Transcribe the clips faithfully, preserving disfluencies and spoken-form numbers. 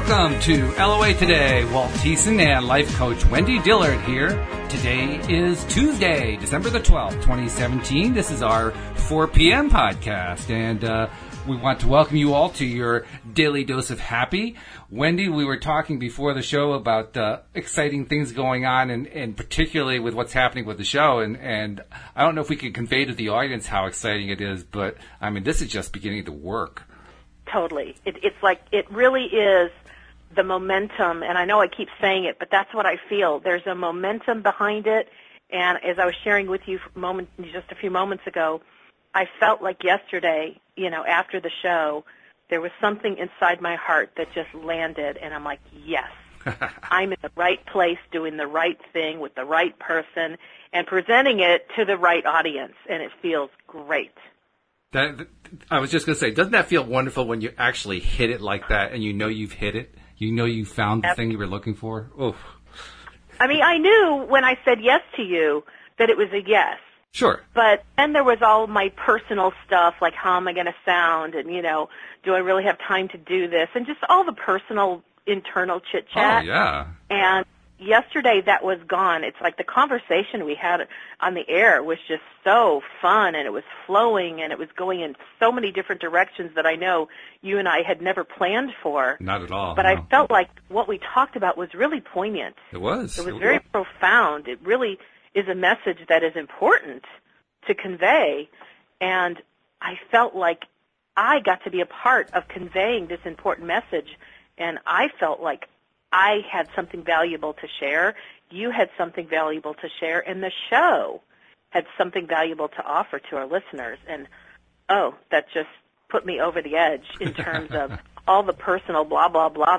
Welcome to L O A Today. Walt Thiessen and life coach Wendy Dillard here. Today is Tuesday, December the twelfth, twenty seventeen. This is our four p.m. podcast, and uh, we want to welcome you all to your daily dose of happy. Wendy, we were talking before the show about uh, exciting things going on, and, and particularly with what's happening with the show, and, and I don't know if we can convey to the audience how exciting it is, but, I mean, this is just beginning to work. Totally. It, it's like, it really is the momentum, and I know I keep saying it, but that's what I feel. There's a momentum behind it, and as I was sharing with you a moment, just a few moments ago, I felt like yesterday, you know, after the show, there was something inside my heart that just landed, and I'm like, yes, I'm in the right place doing the right thing with the right person and presenting it to the right audience, and it feels great. That, I was just going to say, doesn't that feel wonderful when you actually hit it like that and you know you've hit it? You know you found the thing you were looking for? Oof. I mean, I knew when I said yes to you that it was a yes. Sure. But then there was all my personal stuff, like how am I going to sound, and, you know, do I really have time to do this, and just all the personal internal chit-chat. Oh, yeah. And yesterday that was gone. It's like the conversation we had on the air was just so fun, and it was flowing, and it was going in so many different directions that I know you and I had never planned for. Not at all. But no. I felt like what we talked about was really poignant. It was. It was it very was. profound. It really is a message that is important to convey, and I felt like I got to be a part of conveying this important message, and I felt like I had something valuable to share, you had something valuable to share, and the show had something valuable to offer to our listeners. And, oh, that just put me over the edge in terms of all the personal blah, blah, blah.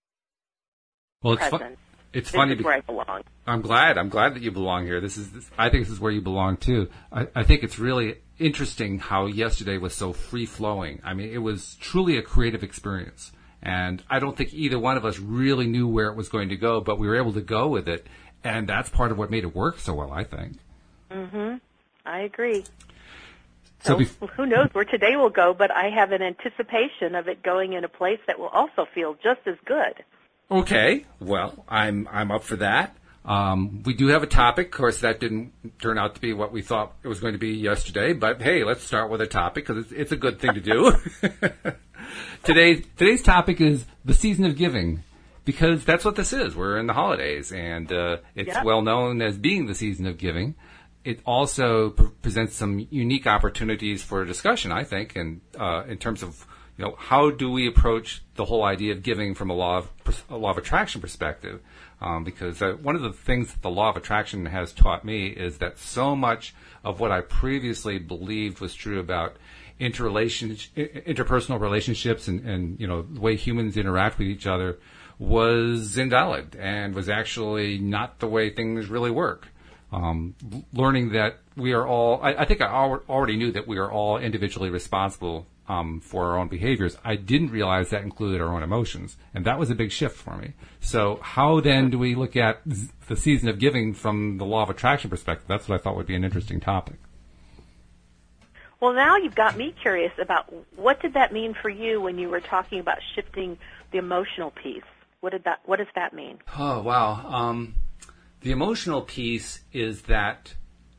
Well, it's fun. It's this funny. Is where I belong. I'm glad. I'm glad that you belong here. This is. This, I think this is where you belong too. I, I think it's really interesting how yesterday was so free flowing. I mean, it was truly a creative experience. And I don't think either one of us really knew where it was going to go, but we were able to go with it. And that's part of what made it work so well, I think. Mm-hmm. I agree. So, so bef- who knows where today will go, but I have an anticipation of it going in a place that will also feel just as good. Okay. Well, I'm I'm up for that. Um, we do have a topic. Of course, that didn't turn out to be what we thought it was going to be yesterday. But, hey, let's start with a topic because it's, it's a good thing to do. Today, today's topic is the season of giving, because that's what this is. We're in the holidays, and uh, it's yep. well known as being the season of giving. It also pre- presents some unique opportunities for discussion, I think, and uh, in terms of, you know, how do we approach the whole idea of giving from a law of, a law of attraction perspective? Um, because uh, one of the things that the law of attraction has taught me is that so much of what I previously believed was true about interrelation, interpersonal relationships and, and, you know, the way humans interact with each other was invalid and was actually not the way things really work. Um, learning that we are all, I, I think I al- already knew that we are all individually responsible um, for our own behaviors. I didn't realize that included our own emotions, and that was a big shift for me. So how then do we look at the season of giving from the law of attraction perspective? That's what I thought would be an interesting topic. Well, now you've got me curious about what did that mean for you when you were talking about shifting the emotional piece? What did that? What does that mean? Oh, wow. Um, the emotional piece is that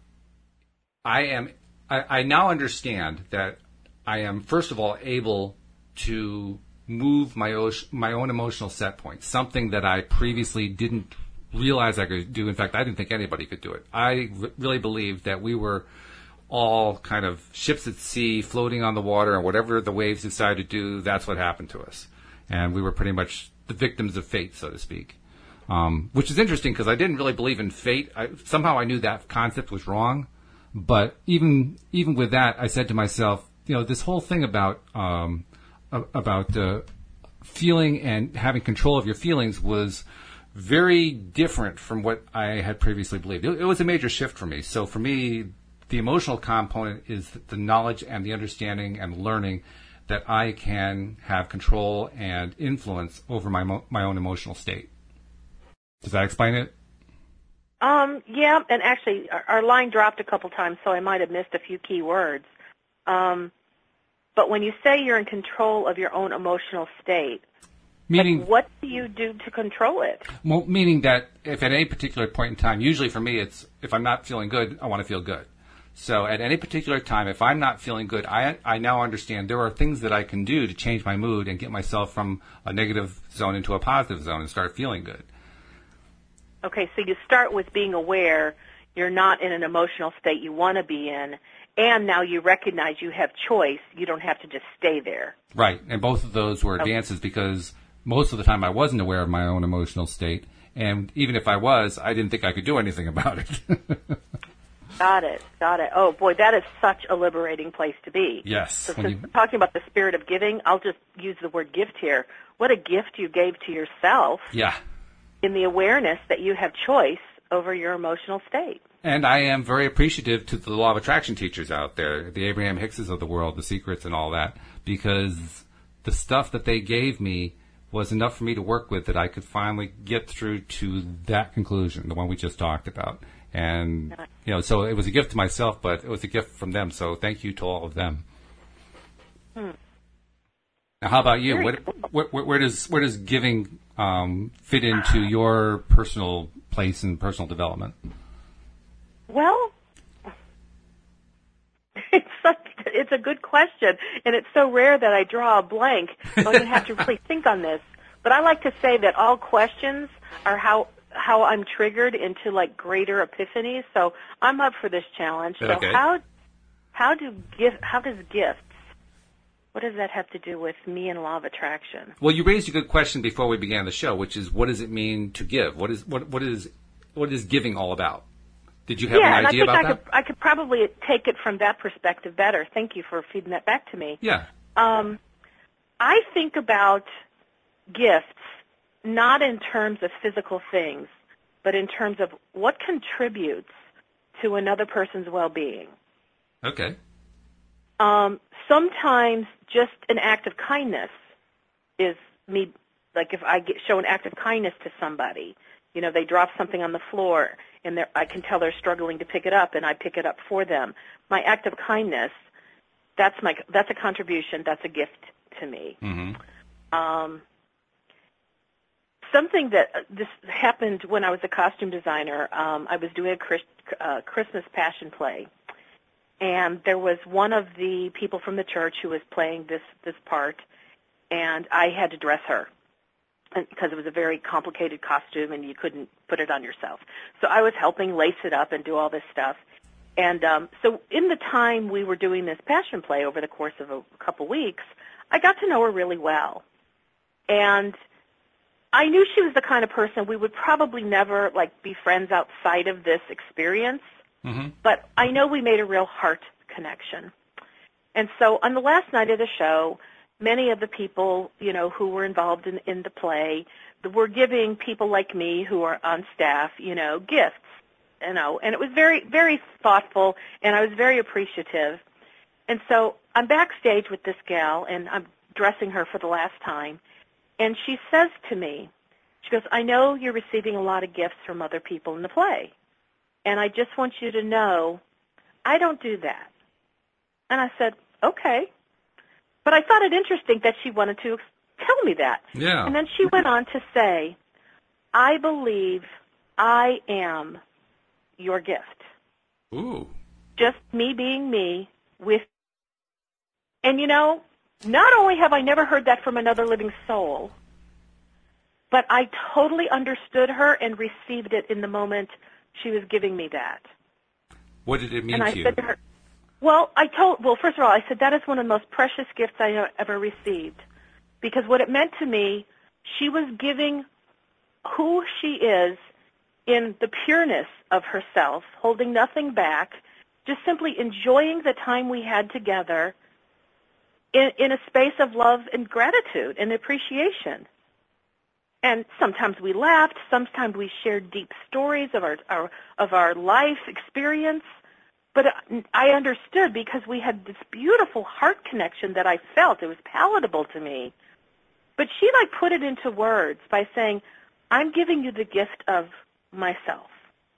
I am. I, I now understand that I am, first of all, able to move my o- my own emotional set points, something that I previously didn't realize I could do. In fact, I didn't think anybody could do it. I r- really believed that we were all kind of ships at sea floating on the water, and whatever the waves decide to do, that's what happened to us. And we were pretty much the victims of fate, so to speak. Um, which is interesting because I didn't really believe in fate. I, somehow I knew that concept was wrong. But even even with that, I said to myself, you know, this whole thing about um, about uh, feeling and having control of your feelings was very different from what I had previously believed. It, it was a major shift for me. So for me, the emotional component is the knowledge and the understanding and learning that I can have control and influence over my mo- my own emotional state. Does that explain it? Um, yeah, and actually our, our line dropped a couple times, so I might have missed a few key words. Um, but when you say you're in control of your own emotional state, Meaning, like, what do you do to control it? Well, meaning that if at any particular point in time, usually for me, it's if I'm not feeling good, I want to feel good. So at any particular time, if I'm not feeling good, I I now understand there are things that I can do to change my mood and get myself from a negative zone into a positive zone and start feeling good. Okay, so you start with being aware you're not in an emotional state you want to be in, and now you recognize you have choice. You don't have to just stay there. Right, and both of those were advances okay. because most of the time I wasn't aware of my own emotional state, and even if I was, I didn't think I could do anything about it. Got it, got it. Oh, boy, that is such a liberating place to be. Yes. So since you... we're talking about the spirit of giving, I'll just use the word gift here. What a gift you gave to yourself. Yeah. In the awareness that you have choice over your emotional state. And I am very appreciative to the law of attraction teachers out there, the Abraham Hickses of the world, the secrets and all that, because the stuff that they gave me was enough for me to work with that I could finally get through to that conclusion, the one we just talked about. And, you know, so it was a gift to myself, but it was a gift from them. So thank you to all of them. Hmm. Now, how about you? What, where, where, where does where does giving um, fit into your personal place and personal development? Well, it's such, it's a good question, and it's so rare that I draw a blank. So I'm going to have to really think on this. But I like to say that all questions are how how I'm triggered into like greater epiphanies. So I'm up for this challenge. So okay. how how do gift how does gifts what does that have to do with me and law of attraction? Well, you raised a good question before we began the show, which is what does it mean to give? What is what what is what is giving all about? Did you have yeah, an idea and I think about I that? Could, I could probably take it from that perspective better. Thank you for feeding that back to me. Yeah. Um, I think about gifts not in terms of physical things, but in terms of what contributes to another person's well-being. Okay. Um, sometimes just an act of kindness is me, like if I get, show an act of kindness to somebody, you know, they drop something on the floor, and I can tell they're struggling to pick it up, and I pick it up for them. My act of kindness, that's my that's a contribution, that's a gift to me. Mm-hmm. Um, something that uh, this happened when I was a costume designer. Um, I was doing a Chris, uh, Christmas Passion play, and there was one of the people from the church who was playing this this part, and I had to dress her because it was a very complicated costume and you couldn't put it on yourself. So I was helping lace it up and do all this stuff. And um, so in the time we were doing this passion play over the course of a couple weeks, I got to know her really well. And I knew she was the kind of person we would probably never like be friends outside of this experience. Mm-hmm. But I know we made a real heart connection. And so on the last night of the show, many of the people, you know, who were involved in, in the play were giving people like me who are on staff, you know, gifts, you know, and it was very, very thoughtful, and I was very appreciative. And so I'm backstage with this gal, and I'm dressing her for the last time, and she says to me, she goes, I know you're receiving a lot of gifts from other people in the play, and I just want you to know I don't do that. And I said, okay. But I thought it interesting that she wanted to tell me that. Yeah. And then she went on to say, I believe I am your gift. Ooh. Just me being me with, and you know, not only have I never heard that from another living soul, but I totally understood her and received it in the moment she was giving me that. What did it mean and to I you? Said to her, Well, I told, well, first of all, I said that is one of the most precious gifts I ever received, because what it meant to me, she was giving who she is in the pureness of herself, holding nothing back, just simply enjoying the time we had together in, in a space of love and gratitude and appreciation. And sometimes we laughed, sometimes we shared deep stories of our, our of our life experience. But I understood because we had this beautiful heart connection that I felt. It was palatable to me. But she, like, put it into words by saying, I'm giving you the gift of myself.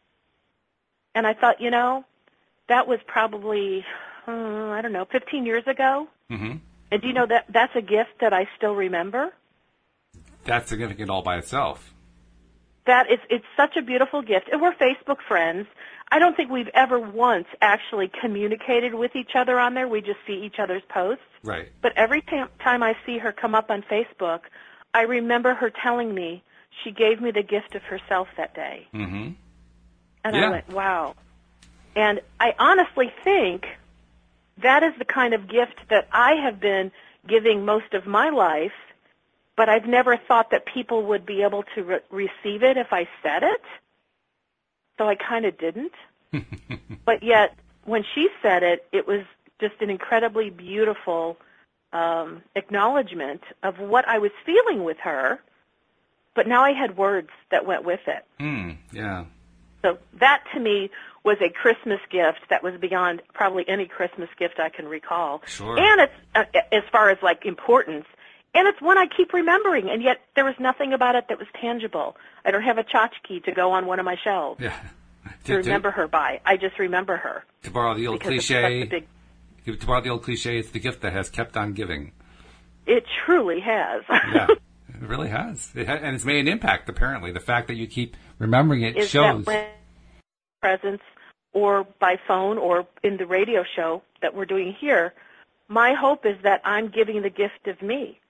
And I thought, you know, that was probably, uh, I don't know, fifteen years ago. Mm-hmm. And do you know that that's a gift that I still remember? that's significant all by itself. That is, it's such a beautiful gift. And we're Facebook friends. I don't think we've ever once actually communicated with each other on there. We just see each other's posts. Right. But every t- time I see her come up on Facebook, I remember her telling me she gave me the gift of herself that day. Mm-hmm. And Yeah. I went, wow. And I honestly think that is the kind of gift that I have been giving most of my life, but I've never thought that people would be able to re- receive it if I said it. So I kind of didn't. But yet, when she said it, it was just an incredibly beautiful um, acknowledgement of what I was feeling with her, but now I had words that went with it. Mm, yeah. So that, to me, was a Christmas gift that was beyond probably any Christmas gift I can recall. Sure. And it's, uh, as far as, like, importance, and it's one I keep remembering, and yet there was nothing about it that was tangible. I don't have a tchotchke to go on one of my shelves Yeah. to remember her by. I just remember her. To borrow the old because it's cliche, such a big, to borrow the old cliche, it's the gift that has kept on giving. it truly has. Yeah, it really has. It ha- and it's made an impact, apparently. The fact that you keep remembering it Is shows. that when presence or by phone or in the radio show that we're doing here, my hope is that I'm giving the gift of me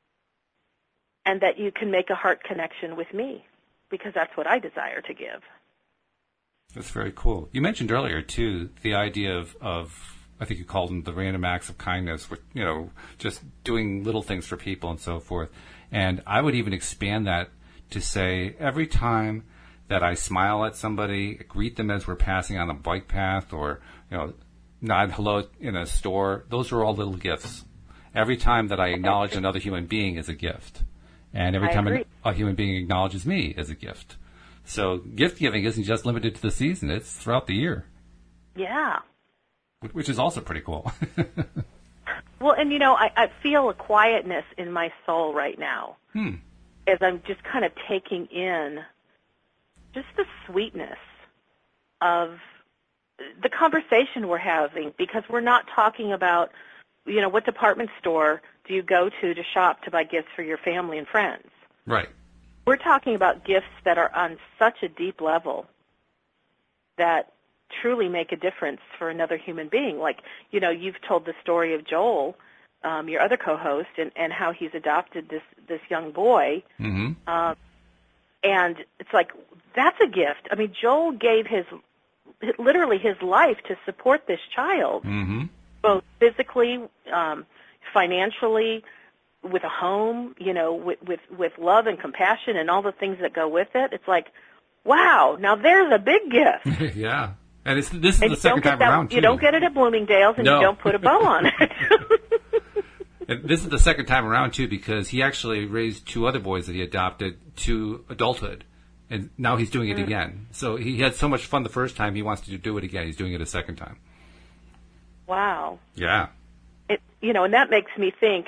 and that you can make a heart connection with me because that's what I desire to give. That's very cool. You mentioned earlier, too, the idea of, of I think you called them the random acts of kindness, which, you know, just doing little things for people and so forth. And I would even expand that to say every time that I smile at somebody, greet them as we're passing on a bike path, or, you know, nod hello in a store, those are all little gifts. Every time that I acknowledge another human being is a gift. And every I time agree. a human being acknowledges me is a gift. So gift giving isn't just limited to the season, it's throughout the year. Yeah. Which is also pretty cool. Well, and, you know, I, I feel a quietness in my soul right now Hmm. as I'm just kind of taking in just the sweetness of the conversation we're having, because we're not talking about, you know, what department store do you go to to shop to buy gifts for your family and friends. Right. We're talking about gifts that are on such a deep level that truly make a difference for another human being. Like, you know, you've told the story of Joel, um, your other co-host, and, and how he's adopted this, this young boy. Mm-hmm. Um, and it's like, that's a gift. I mean, Joel gave his, literally his life to support this child, Mm-hmm. both physically, um, financially, with a home, you know, with, with, with love and compassion and all the things that go with it. It's like, wow, now there's a big gift. Yeah. And it's, this is And the you second don't get time that, around, too. You don't get it at Bloomingdale's, and No. you don't put a bow on it. And this is the second time around, too, because he actually raised two other boys that he adopted to adulthood. And now he's doing it Mm. again. So he had so much fun the first time, he wants to do it again. He's doing it a second time. Wow. Yeah. It, you know, and that makes me think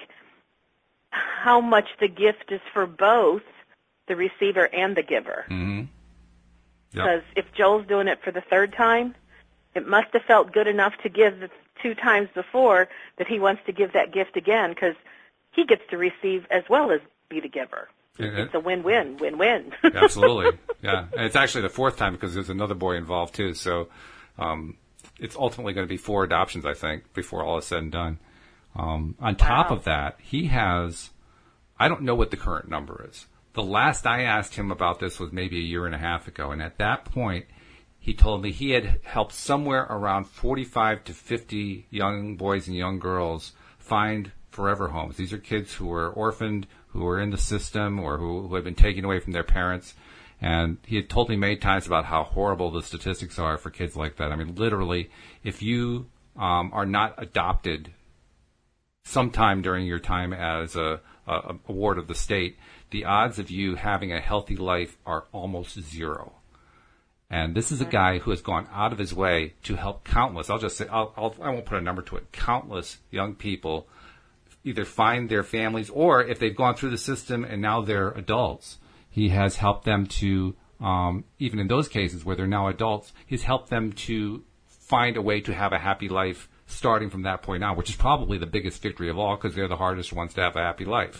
how much the gift is for both the receiver and the giver. Mm-hmm. Because if Joel's doing it for the third time, it must have felt good enough to give the two times before that he wants to give that gift again, because he gets to receive as well as be the giver. And It's a win-win, win-win. Absolutely. Yeah. And it's actually the fourth time because there's another boy involved, too. So um, it's ultimately going to be four adoptions, I think, before all is said and done. Um, on top Wow. of that, he has, I don't know what the current number is. The last I asked him about this was maybe a year and a half ago. And at that point, he told me he had helped somewhere around forty-five to fifty young boys and young girls find forever homes. These are kids who were orphaned, who were in the system, or who, who had been taken away from their parents. And he had told me many times about how horrible the statistics are for kids like that. I mean, literally, if you um, are not adopted sometime during your time as a, a, a ward of the state, the odds of you having a healthy life are almost zero. And this is a guy who has gone out of his way to help countless, I'll just say, I'll, I'll, I won't put a number to it, countless young people either find their families, or if they've gone through the system and now they're adults, he has helped them to, um, even in those cases where they're now adults, he's helped them to find a way to have a happy life starting from that point on, which is probably the biggest victory of all, because they're the hardest ones to have a happy life.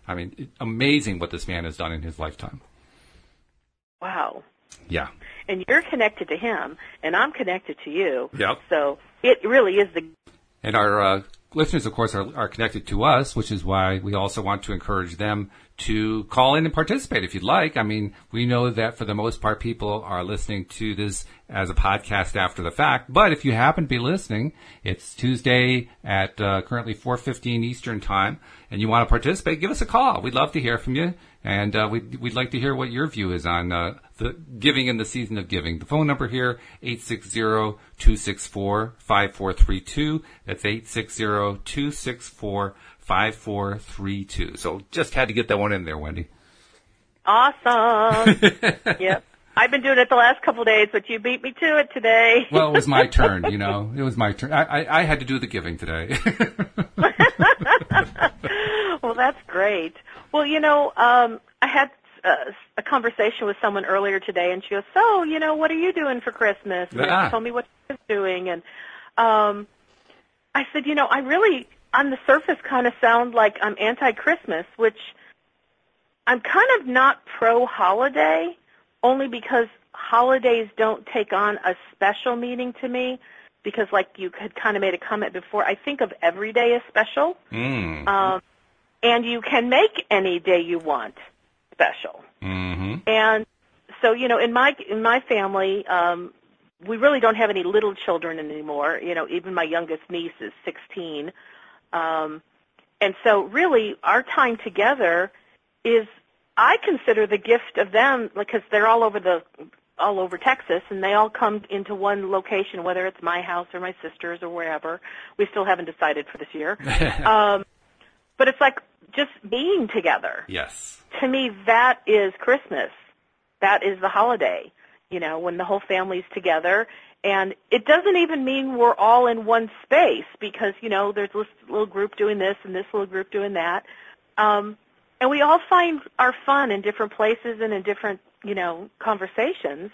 I mean, it, amazing what this man has done in his lifetime. Wow. Yeah. And you're connected to him, and I'm connected to you. Yep. So it really is the... And our uh, listeners, of course, are, are connected to us, which is why we also want to encourage them to call in and participate if you'd like. I mean, we know that for the most part, people are listening to this as a podcast after the fact. But if you happen to be listening, it's Tuesday at uh, currently four fifteen Eastern Time, and you want to participate, give us a call. We'd love to hear from you. And uh, we'd, we'd like to hear what your view is on uh, the giving in the season of giving. The phone number here, eight six zero, two six four, five four three two. That's eight six zero, two six four, five four three two. So just had to get that one in there, Wendy. Awesome. Yep. I've been doing it the last couple of days, but you beat me to it today. Well, it was my turn, you know. It was my turn. I, I, I had to do the giving today. Well, that's great. Well, you know, um, I had uh, a conversation with someone earlier today, and she goes, so, you know, what are you doing for Christmas? And Ah. she told me what she was doing. And um, I said, you know, I really, on the surface, kind of sound like I'm anti-Christmas, which I'm kind of not pro-holiday, only because holidays don't take on a special meaning to me, because like you had kind of made a comment before, I think of every day as special. Mm. Um, and you can make any day you want special. Mm-hmm. And so, you know, in my in my family, um, we really don't have any little children anymore. You know, even my youngest niece is sixteen. Um, and so really our time together is, I consider the gift of them, because they're all over the all over Texas, and they all come into one location, whether it's my house or my sister's or wherever. We still haven't decided for this year. um, but it's like just being together. Yes. To me, that is Christmas. That is the holiday, you know, when the whole family's together. And it doesn't even mean we're all in one space, because, you know, there's this little group doing this and this little group doing that. Um, and we all find our fun in different places and in different, you know, conversations.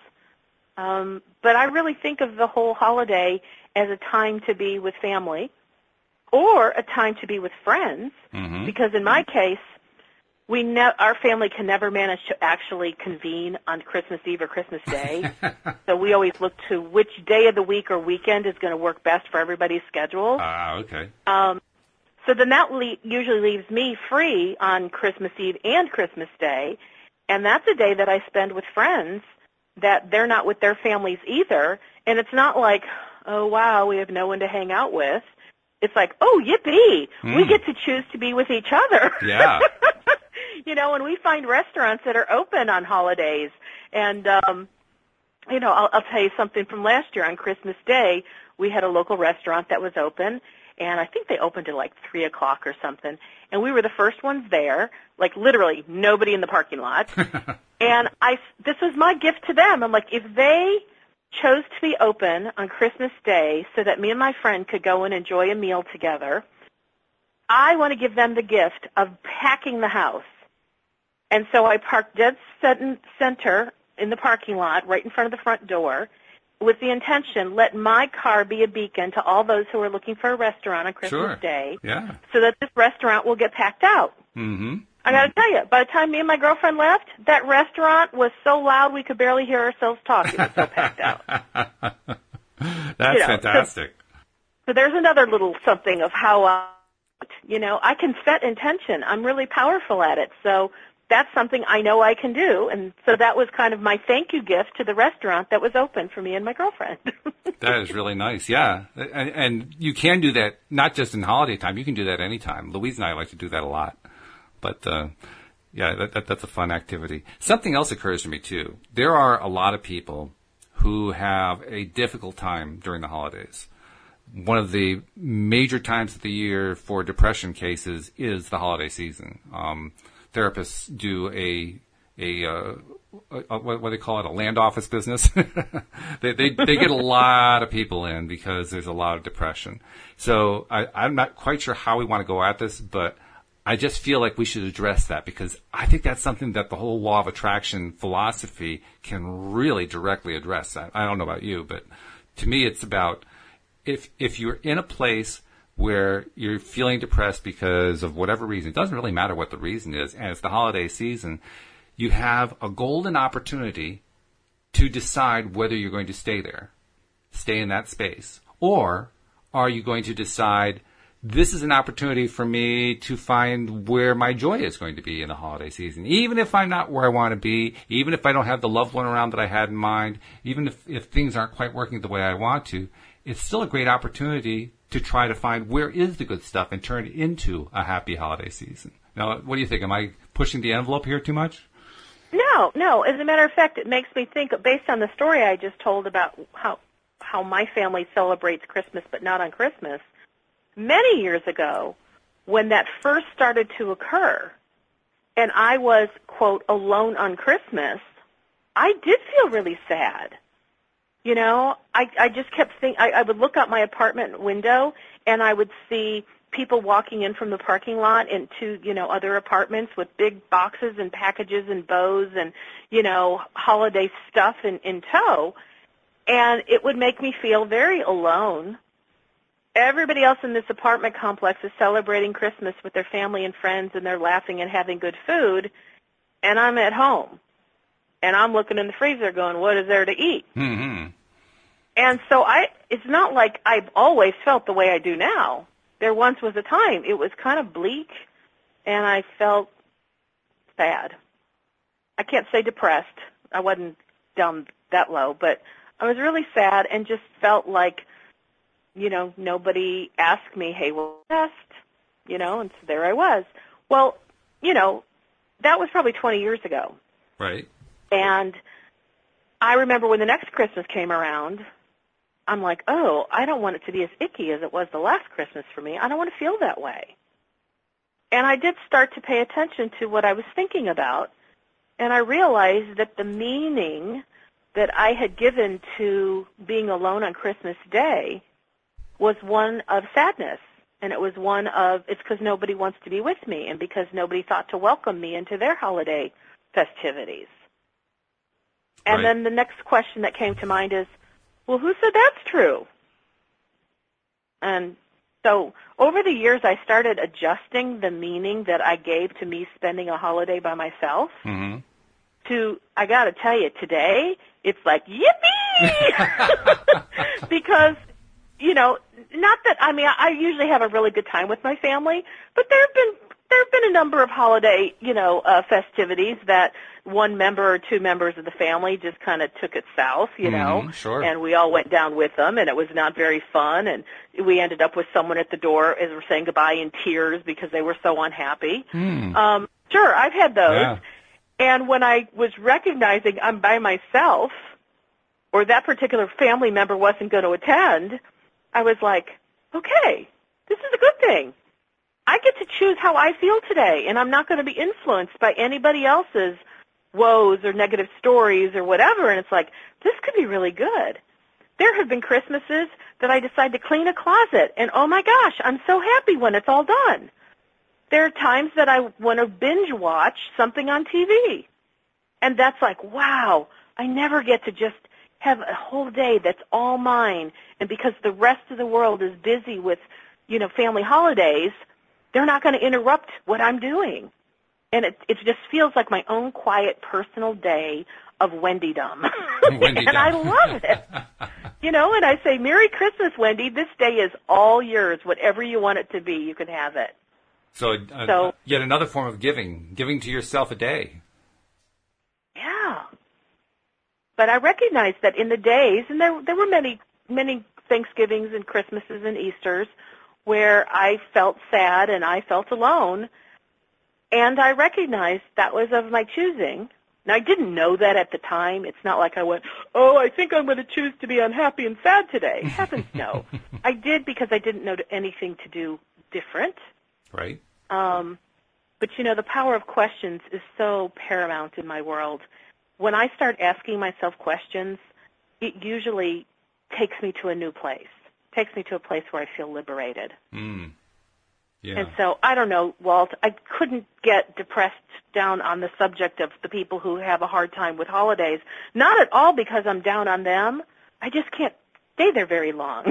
Um, but I really think of the whole holiday as a time to be with family or a time to be with friends, Mm-hmm. because in my case, we ne- our family can never manage to actually convene on Christmas Eve or Christmas Day. So we always look to which day of the week or weekend is going to work best for everybody's schedule. Ah, okay. Um, so then that le- usually leaves me free on Christmas Eve and Christmas Day, and that's a day that I spend with friends that they're not with their families either. And it's not like, oh, wow, we have no one to hang out with. It's like, oh, yippee, Mm. we get to choose to be with each other. Yeah. You know, and we find restaurants that are open on holidays. And, um, you know, I'll, I'll tell you something from last year on Christmas Day. We had a local restaurant that was open, and I think they opened at like three o'clock or something. And we were the first ones there, like literally nobody in the parking lot. And I, this was my gift to them. I'm like, if they chose to be open on Christmas Day so that me and my friend could go and enjoy a meal together, I want to give them the gift of packing the house. And so I parked dead center in the parking lot right in front of the front door with the intention, let my car be a beacon to all those who are looking for a restaurant on Christmas Sure. Day, Yeah. so that this restaurant will get packed out. Mm-hmm. I got to tell you, by the time me and my girlfriend left, that restaurant was so loud we could barely hear ourselves talk. It was so packed out. That's You know, fantastic. So there's another little something of how, uh, you know, I can set intention. I'm really powerful at it. So that's something I know I can do. And so that was kind of my thank you gift to the restaurant that was open for me and my girlfriend. That is really nice. Yeah. And, and you can do that not just in holiday time. You can do that anytime. Louise and I like to do that a lot. But, uh, yeah, that, that, that's a fun activity. Something else occurs to me, too. There are a lot of people who have a difficult time during the holidays. One of the major times of the year for depression cases is the holiday season. Um, therapists do a, a, uh, a, what, what do they call it, a land office business. they, they, they get a lot of people in because there's a lot of depression. So I, I'm not quite sure how we want to go at this, but I just feel like we should address that, because I think that's something that the whole law of attraction philosophy can really directly address. I, I don't know about you, but to me it's about if if you're in a place where you're feeling depressed because of whatever reason. It doesn't really matter what the reason is, and it's the holiday season. You have a golden opportunity to decide whether you're going to stay there, stay in that space, or are you going to decide this is an opportunity for me to find where my joy is going to be in the holiday season. Even if I'm not where I want to be, even if I don't have the loved one around that I had in mind, even if, if things aren't quite working the way I want to, it's still a great opportunity to try to find where is the good stuff and turn it into a happy holiday season. Now, what do you think? Am I pushing the envelope here too much? No, no. As a matter of fact, it makes me think, based on the story I just told about how how my family celebrates Christmas but not on Christmas, many years ago, when that first started to occur, and I was, quote, alone on Christmas, I did feel really sad. You know, I, I just kept thinking, I, I would look out my apartment window, and I would see people walking in from the parking lot into, you know, other apartments with big boxes and packages and bows and, you know, holiday stuff in, in tow, and it would make me feel very alone. Everybody else in this apartment complex is celebrating Christmas with their family and friends, and they're laughing and having good food, and I'm at home. And I'm looking in the freezer going, what is there to eat? Mm-hmm. And so I, it's not like I've always felt the way I do now. There once was a time it was kind of bleak, and I felt sad. I can't say depressed. I wasn't down that low, but I was really sad and just felt like, you know, nobody asked me, hey, what's best? You know, and so there I was. Well, you know, that was probably twenty years ago. Right. And I remember when the next Christmas came around, I'm like, oh, I don't want it to be as icky as it was the last Christmas for me. I don't want to feel that way. And I did start to pay attention to what I was thinking about, and I realized that the meaning that I had given to being alone on Christmas Day was one of sadness, and it was one of, it's because nobody wants to be with me and because nobody thought to welcome me into their holiday festivities. And right. Then the next question that came to mind is, well, who said that's true? And so over the years, I started adjusting the meaning that I gave to me spending a holiday by myself mm-hmm. to, I got to tell you, today, it's like, yippee! Because, you know, not that, I mean, I usually have a really good time with my family, but there have been there have been a number of holiday, you know, uh, festivities that one member or two members of the family just kind of took it south, you mm-hmm, know, sure. and we all went down with them, and it was not very fun, and we ended up with someone at the door as we're saying goodbye in tears because they were so unhappy. Mm. Um, sure, I've had those, yeah. And when I was recognizing I'm by myself, or that particular family member wasn't going to attend, I was like, okay, this is a good thing. I get to choose how I feel today, and I'm not going to be influenced by anybody else's woes or negative stories or whatever. And it's like, this could be really good. There have been Christmases that I decide to clean a closet, and oh my gosh, I'm so happy when it's all done. There are times that I want to binge watch something on T V, and that's like, wow, I never get to just have a whole day that's all mine, and because the rest of the world is busy with, you know, family holidays, they're not going to interrupt what I'm doing. And it, it just feels like my own quiet personal day of Wendy-dom. Wendy-dom. And I love it. You know, and I say, Merry Christmas, Wendy. This day is all yours. Whatever you want it to be, you can have it. So, uh, so yet another form of giving, giving to yourself a day. Yeah. But I recognize that in the days, and there there were many, many Thanksgivings and Christmases and Easters where I felt sad and I felt alone, and I recognized that was of my choosing. Now, I didn't know that at the time. It's not like I went, oh, I think I'm going to choose to be unhappy and sad today. Heavens no. I did because I didn't know anything to do different. Right. Um, but, you know, the power of questions is so paramount in my world. When I start asking myself questions, it usually takes me to a new place, takes me to a place where I feel liberated. Mm. Yeah. And so, I don't know, Walt, I couldn't get depressed down on the subject of the people who have a hard time with holidays. Not at all because I'm down on them. I just can't stay there very long.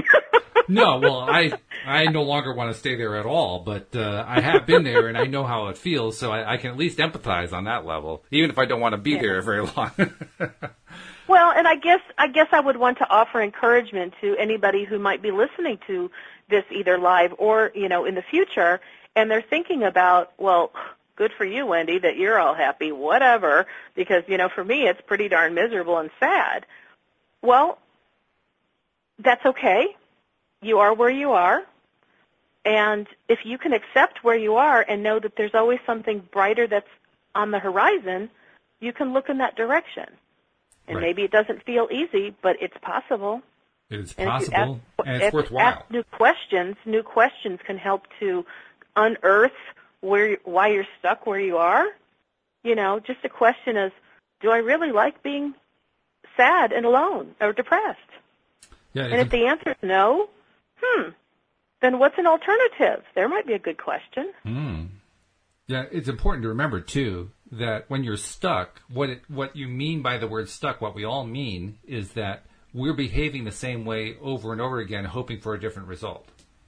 No, well, I I no longer want to stay there at all, but uh, I have been there and I know how it feels, so I, I can at least empathize on that level, even if I don't want to be yeah. there very long. Well, and I guess I guess I would want to offer encouragement to anybody who might be listening to this either live or, you know, in the future, and they're thinking about, well, good for you, Wendy, that you're all happy, whatever, because, you know, for me it's pretty darn miserable and sad. Well, that's okay. You are where you are, and if you can accept where you are and know that there's always something brighter that's on the horizon, you can look in that direction. And right. maybe it doesn't feel easy, but it's possible. It is possible, and, ask, and it's worthwhile. Ask new questions. New questions can help to unearth where why you're stuck where you are. You know, just a question is, do I really like being sad and alone or depressed? Yeah, and if the answer is no, hmm, then what's an alternative? There might be a good question. Hmm. Yeah, it's important to remember, too, that when you're stuck, what it, what you mean by the word stuck, what we all mean, is that we're behaving the same way over and over again, hoping for a different result.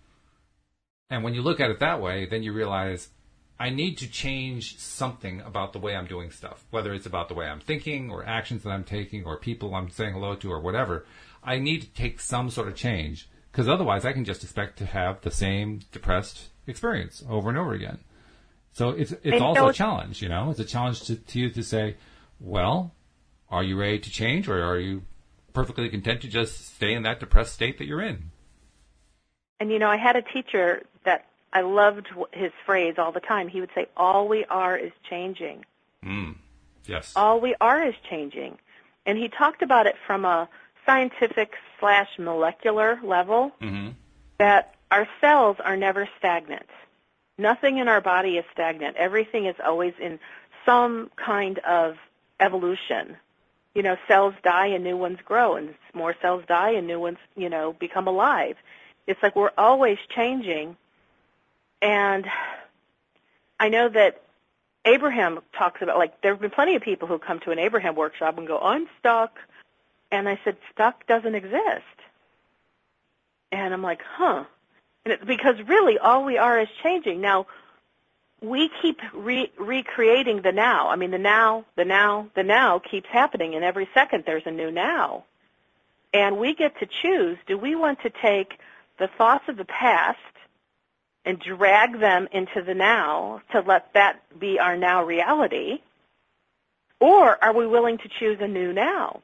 And when you look at it that way, then you realize, I need to change something about the way I'm doing stuff, whether it's about the way I'm thinking or actions that I'm taking or people I'm saying hello to or whatever. I need to take some sort of change, because otherwise I can just expect to have the same depressed experience over and over again. So it's it's also so a challenge, you know. It's a challenge to, to you to say, well, are you ready to change, or are you perfectly content to just stay in that depressed state that you're in? And, you know, I had a teacher that I loved his phrase all the time. He would say, all we are is changing. Mm. Yes. All we are is changing. And he talked about it from a scientific slash molecular level, mm-hmm. that our cells are never stagnant. Nothing in our body is stagnant. Everything is always in some kind of evolution. You know, cells die and new ones grow, and more cells die and new ones, you know, become alive. It's like we're always changing. And I know that Abraham talks about, like, there have been plenty of people who come to an Abraham workshop and go, I'm stuck. And I said, stuck doesn't exist. And I'm like, huh. And it's because really all we are is changing. Now, we keep re- recreating the now. I mean, the now, the now, the now keeps happening, and every second there's a new now. And we get to choose, do we want to take the thoughts of the past and drag them into the now to let that be our now reality, or are we willing to choose a new now?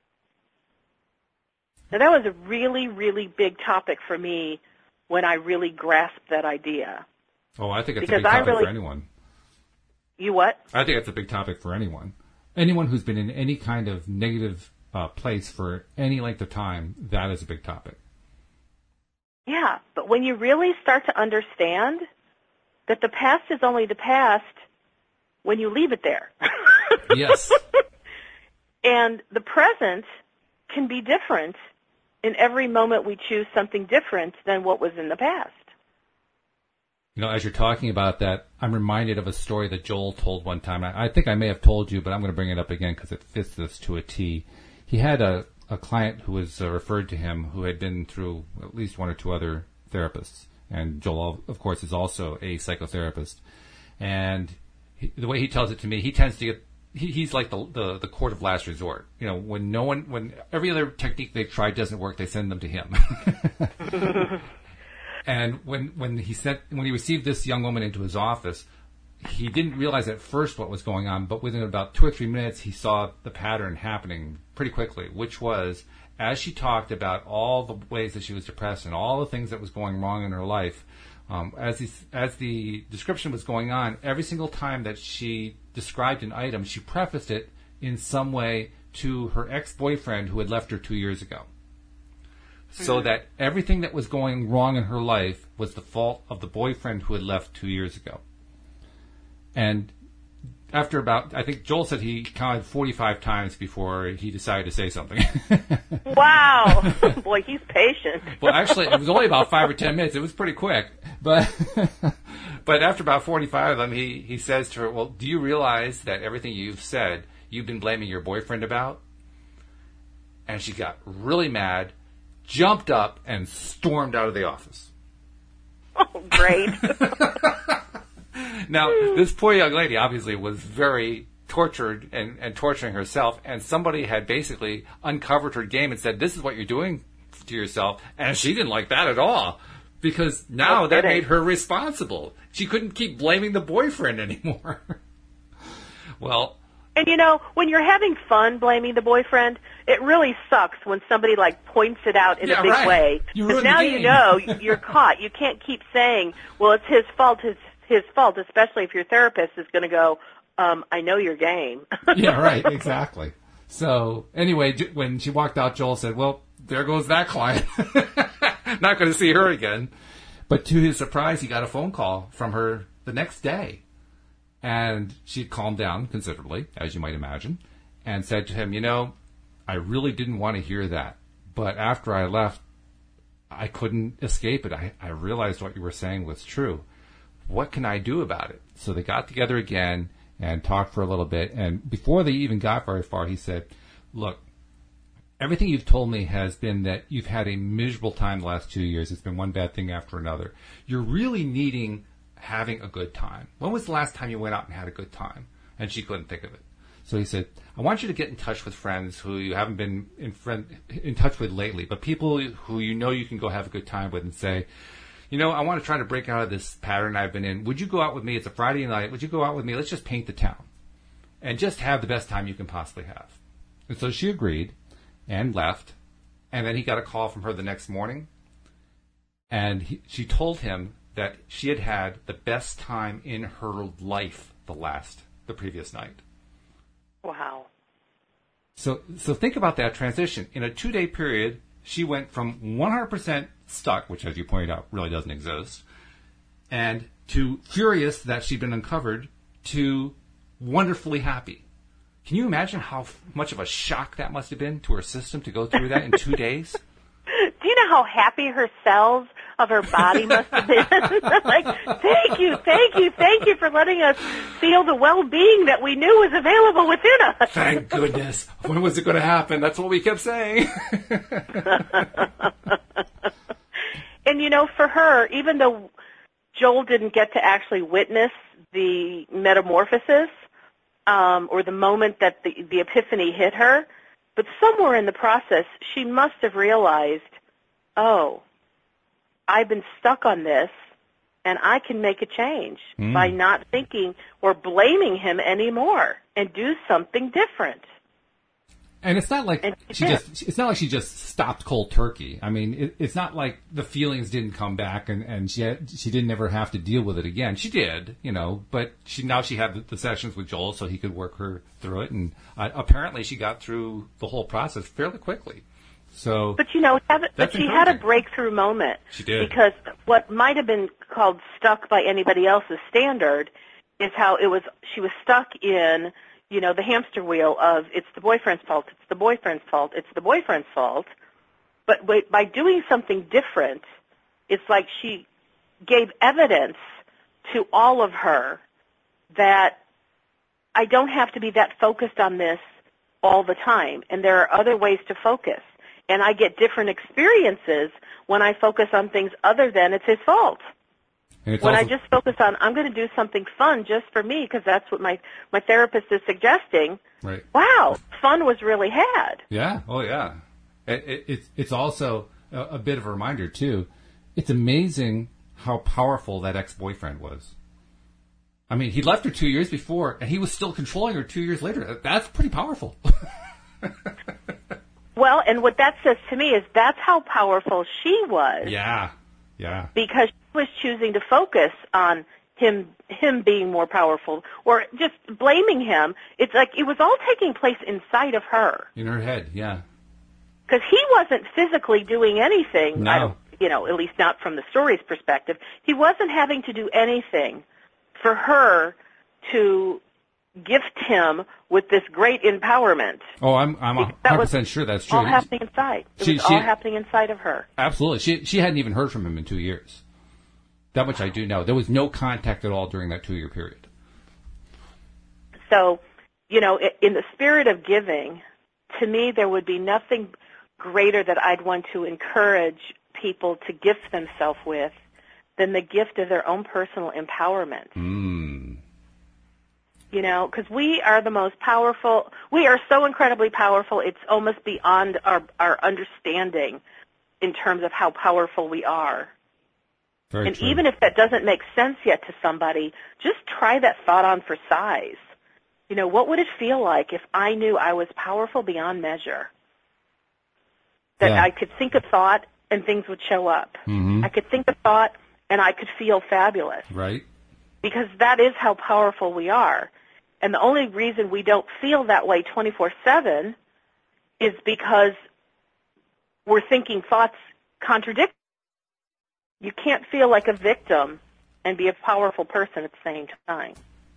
Now, that was a really, really big topic for me when I really grasped that idea. Oh, I think it's because a big topic really, for anyone. You what? I think it's a big topic for anyone. Anyone who's been in any kind of negative uh, place for any length of time, that is a big topic. Yeah, but when you really start to understand that the past is only the past when you leave it there. Yes. And the present can be different. In every moment we choose something different than what was in the past. You know, as you're talking about that, I'm reminded of a story that Joel told one time. I, I think I may have told you, but I'm going to bring it up again because it fits this to a T. He had a, a client who was uh, referred to him who had been through at least one or two other therapists. And Joel, of course, is also a psychotherapist. And he, the way he tells it to me, he tends to get He, he's like the, the the court of last resort. You know, when no one, when every other technique they've tried doesn't work, they send them to him. And when when he sent when he received this young woman into his office, he didn't realize at first what was going on, but within about two or three minutes, he saw the pattern happening pretty quickly, which was as she talked about all the ways that she was depressed and all the things that was going wrong in her life. Um, as, the, as the description was going on, every single time that she described an item, she prefaced it in some way to her ex-boyfriend who had left her two years ago. Mm-hmm. So that everything that was going wrong in her life was the fault of the boyfriend who had left two years ago. And after about, I think Joel said he counted forty-five times before he decided to say something. Wow. Boy, he's patient. Well, actually, it was only about five or ten minutes. It was pretty quick. But but after about forty-five of them, he, he says to her, well, do you realize that everything you've said, you've been blaming your boyfriend about? And she got really mad, jumped up and stormed out of the office. Oh, great. Now, this poor young lady obviously was very tortured and, and torturing herself, and somebody had basically uncovered her game and said, this is what you're doing to yourself, and she didn't like that at all, because now no that made her responsible. She couldn't keep blaming the boyfriend anymore. Well... And, you know, when you're having fun blaming the boyfriend, it really sucks when somebody, like, points it out in yeah, a big right. way. Because now you know you're caught. You can't keep saying, well, it's his fault, his, his fault, especially if your therapist is going to go, um, I know your game. Yeah, right, exactly. So, anyway, when she walked out, Joel said, well, there goes that client. Not going to see her again. But to his surprise, he got a phone call from her the next day. And she calmed down considerably, as you might imagine, and said to him, you know, I really didn't want to hear that. But after I left, I couldn't escape it. I, I realized what you were saying was true. What can I do about it? So they got together again and talked for a little bit. And before they even got very far, he said, look, everything you've told me has been that you've had a miserable time the last two years. It's been one bad thing after another. You're really needing having a good time. When was the last time you went out and had a good time? And she couldn't think of it. So he said, I want you to get in touch with friends who you haven't been in, friend, in touch with lately, but people who you know you can go have a good time with and say, you know, I want to try to break out of this pattern I've been in. Would you go out with me? It's a Friday night. Would you go out with me? Let's just paint the town and just have the best time you can possibly have. And so she agreed and left. And then he got a call from her the next morning. And he, she told him that she had had the best time in her life the last, the previous night. Wow. So so think about that transition. In a two-day period, she went from one hundred percent stuck, which, as you pointed out, really doesn't exist, and to furious that she'd been uncovered, to wonderfully happy. Can you imagine how much of a shock that must have been to her system to go through that in two days? Do you know how happy her cells of her body must have been? Like, thank you, thank you, thank you for letting us feel the well-being that we knew was available within us. Thank goodness. When was it going to happen? That's what we kept saying. And, you know, for her, even though Joel didn't get to actually witness the metamorphosis um, or the moment that the, the epiphany hit her, but somewhere in the process, she must have realized, oh, I've been stuck on this, and I can make a change mm. by not thinking or blaming him anymore and do something different. And it's not like she just, it's not like she just stopped cold turkey. I mean, it, it's not like the feelings didn't come back and, and she had, she didn't ever have to deal with it again. She did, you know, but she, now she had the, the sessions with Joel so he could work her through it. And uh, apparently she got through the whole process fairly quickly. So, but you know, have it, but she had a breakthrough moment. She did. Because what might have been called stuck by anybody else's standard is how it was, she was stuck in, you know, the hamster wheel of it's the boyfriend's fault, it's the boyfriend's fault, it's the boyfriend's fault. But by doing something different, it's like she gave evidence to all of her that I don't have to be that focused on this all the time, and there are other ways to focus. And I get different experiences when I focus on things other than it's his fault. When also, I just focus on, I'm going to do something fun just for me because that's what my, my therapist is suggesting. Right. Wow, fun was really had. Yeah, oh yeah. It, it, it's, it's also a, a bit of a reminder, too. It's amazing how powerful that ex-boyfriend was. I mean, he left her two years before, and he was still controlling her two years later. That's pretty powerful. Well, and what that says to me is that's how powerful she was. Yeah, yeah. Because she was choosing to focus on him him being more powerful or just blaming him. It's like it was all taking place inside of her. In her head, yeah. Because he wasn't physically doing anything. No. I don't, you know, at least not from the story's perspective. He wasn't having to do anything for her to gift him with this great empowerment. Oh, I'm I'm one hundred percent sure that's true. All happening inside. It she, was she, all happening inside of her. Absolutely. She she hadn't even heard from him in two years. That much I do know. There was no contact at all during that two-year period. So, you know, in the spirit of giving, to me there would be nothing greater that I'd want to encourage people to gift themselves with than the gift of their own personal empowerment. Mm. You know, because we are the most powerful. We are so incredibly powerful, it's almost beyond our, our understanding in terms of how powerful we are. Very and true. even if that doesn't make sense yet to somebody, just try that thought on for size. You know, what would it feel like if I knew I was powerful beyond measure? That Yeah. I could think a thought and things would show up. Mm-hmm. I could think a thought and I could feel fabulous. Right. Because that is how powerful we are. And the only reason we don't feel that way twenty-four seven is because we're thinking thoughts contradict. You can't feel like a victim and be a powerful person at the same time.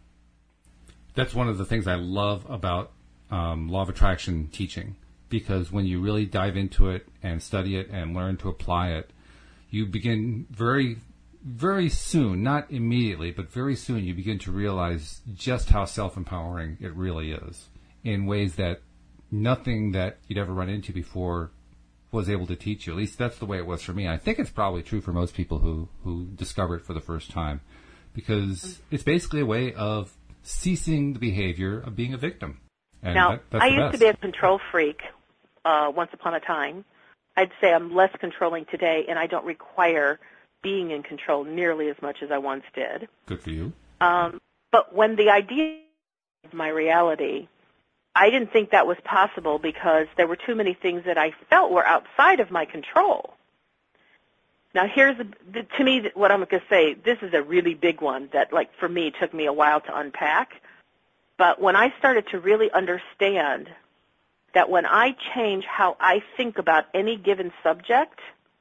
That's one of the things I love about um, law of attraction teaching, because when you really dive into it and study it and learn to apply it, you begin very, very soon, not immediately, but very soon, you begin to realize just how self-empowering it really is in ways that nothing that you'd ever run into before was able to teach you. At least that's the way it was for me. I think it's probably true for most people who, who discover it for the first time, because it's basically a way of ceasing the behavior of being a victim. And now, that, that's I the used best. to be a control freak uh, once upon a time. I'd say I'm less controlling today, and I don't require being in control nearly as much as I once did. Good for you. Um, but when the idea of my reality, I didn't think that was possible because there were too many things that I felt were outside of my control. Now, here's, a, to me, what I'm going to say, this is a really big one that, like, for me, took me a while to unpack. But when I started to really understand that when I change how I think about any given subject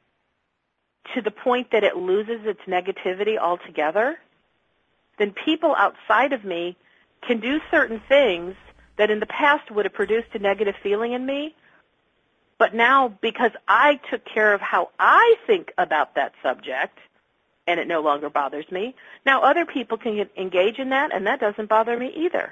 to the point that it loses its negativity altogether, then people outside of me can do certain things that in the past would have produced a negative feeling in me. But now, because I took care of how I think about that subject, and it no longer bothers me, now other people can engage in that, and that doesn't bother me either.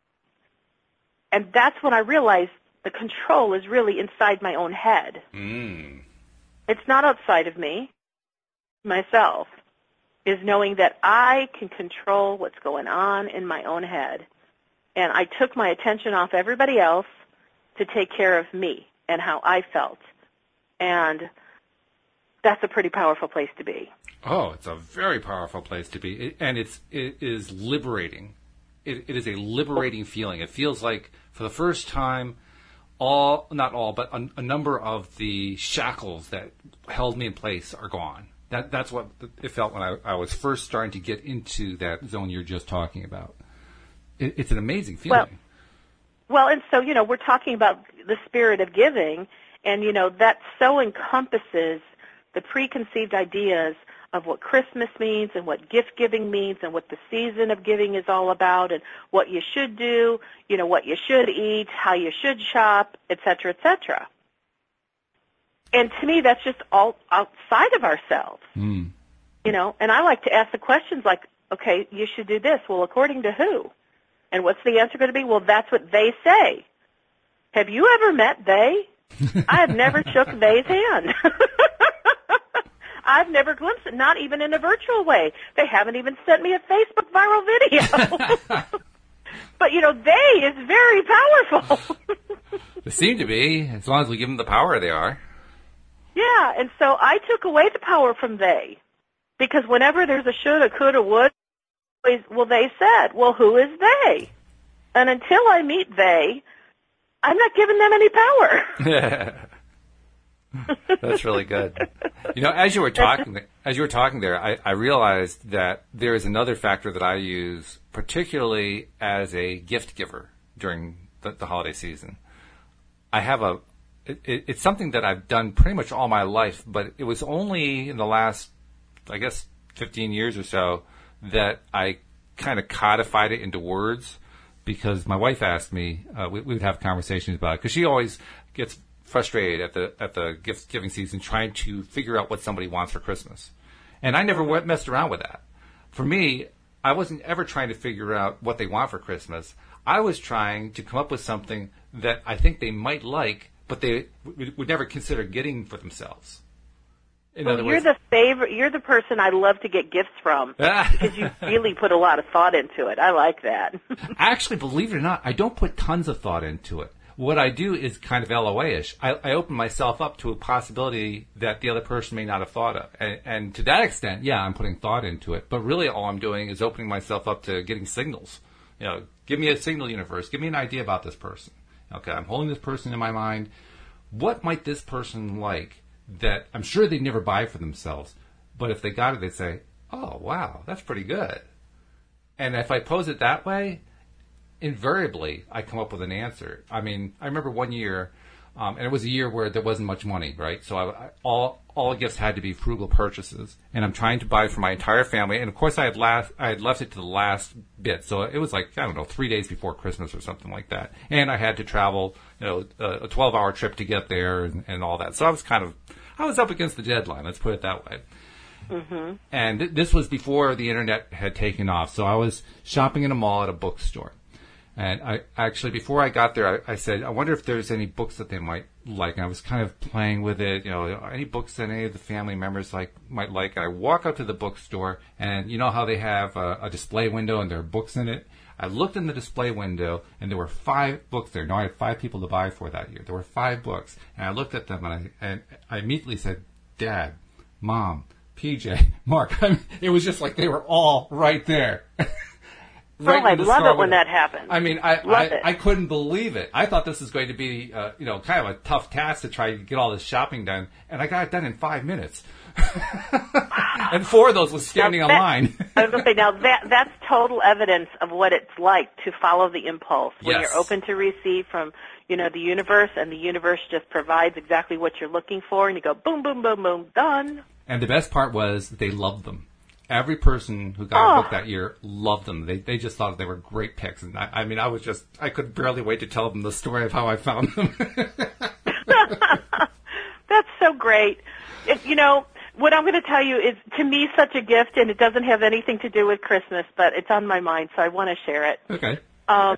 And that's when I realized the control is really inside my own head. Mm. It's not outside of me, myself, is knowing that I can control what's going on in my own head. And I took my attention off everybody else to take care of me and how I felt. And that's a pretty powerful place to be. Oh, it's a very powerful place to be. It, and it's, it is liberating. It, it is a liberating feeling. It feels like, for the first time, all, not all, but a, a number of the shackles that held me in place are gone. That, that's what it felt when I, I was first starting to get into that zone you're just talking about. It, it's an amazing feeling. Well, Well, and so, you know, we're talking about the spirit of giving, and, you know, that so encompasses the preconceived ideas of what Christmas means and what gift-giving means and what the season of giving is all about and what you should do, you know, what you should eat, how you should shop, et cetera, et cetera. And to me, that's just all outside of ourselves, Mm. you know, and I like to ask the questions like, okay, you should do this. Well, according to who? And what's the answer going to be? Well, that's what they say. Have you ever met they? I have never shook they's hand. I've never glimpsed it, not even in a virtual way. They haven't even sent me a Facebook viral video. But, you know, they is very powerful. They seem to be, as long as we give them the power they are. Yeah, and so I took away the power from they. Because whenever there's a shoulda, coulda, would, well, they said, well, who is they? And until I meet they, I'm not giving them any power. That's really good. You know, as you were talking, as you were talking there, I, I realized that there is another factor that I use, particularly as a gift giver during the, the holiday season. I have a, it, it, it's something that I've done pretty much all my life, but it was only in the last, I guess, fifteen years or so that I kind of codified it into words, because my wife asked me, uh, we, we would have conversations about it, because she always gets frustrated at the at the gift giving season trying to figure out what somebody wants for Christmas. And I never went, messed around with that. For me, I wasn't ever trying to figure out what they want for Christmas. I was trying to come up with something that I think they might like but they w- would never consider getting for themselves. In well, other you're words, the favorite. You're the person I love to get gifts from because you really put a lot of thought into it. I like that. Actually, believe it or not, I don't put tons of thought into it. What I do is kind of L O A-ish. I, I open myself up to a possibility that the other person may not have thought of. And, and to that extent, yeah, I'm putting thought into it. But really all I'm doing is opening myself up to getting signals. You know, give me a signal universe. Give me an idea about this person. Okay, I'm holding this person in my mind. What might this person like that I'm sure they'd never buy for themselves? But if they got it, they'd say, oh, wow, that's pretty good. And if I pose it that way, invariably, I come up with an answer. I mean, I remember one year, um, and it was a year where there wasn't much money, right? So I, I, all all gifts had to be frugal purchases, and I'm trying to buy for my entire family. And of course, I had last I had left it to the last bit, so it was like I don't know, three days before Christmas or something like that. And I had to travel, you know, a twelve-hour trip to get there and, and all that. So I was kind of I was up against the deadline. Let's put it that way. Mm-hmm. And th- this was before the internet had taken off, so I was shopping in a mall at a bookstore. And I actually, before I got there, I, I said, I wonder if there's any books that they might like. And I was kind of playing with it, you know, any books that any of the family members like might like. And I walk up to the bookstore, and you know how they have a, a display window and there are books in it? I looked in the display window, and there were five books there. No, I had five people to buy for that year. There were five books. And I looked at them, and I, and I immediately said, Dad, Mom, P J, Mark. I mean, it was just like they were all right there. Right oh, I love it when that happens. I mean, I, I, I couldn't believe it. I thought this was going to be, uh, you know, kind of a tough task to try to get all this shopping done, and I got it done in five minutes. And four of those was standing that, in line. I was going to say, now that that's total evidence of what it's like to follow the impulse. When Yes. you're open to receive from, you know, the universe, and the universe just provides exactly what you're looking for, and you go boom, boom, boom, boom, done. And the best part was they loved them. Every person who got oh. a book that year loved them. They they just thought they were great picks. And I, I mean, I was just, I could barely wait to tell them the story of how I found them. That's so great. It, you know, what I'm going to tell you is, to me, such a gift, and it doesn't have anything to do with Christmas, but it's on my mind, so I want to share it. Okay. Um,